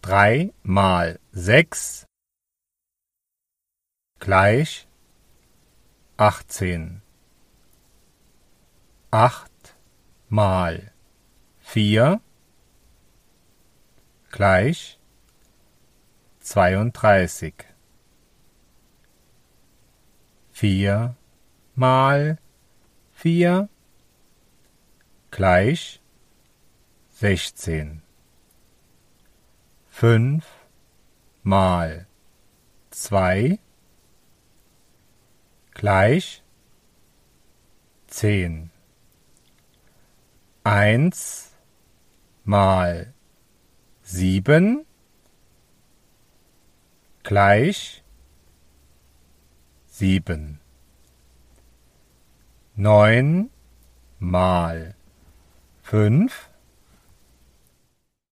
3 mal 6 gleich 18. 8 mal 4 gleich 32. 4 mal 4 gleich 16. 5 mal 2 gleich 10. 1 mal 7 gleich 7. 9 mal 5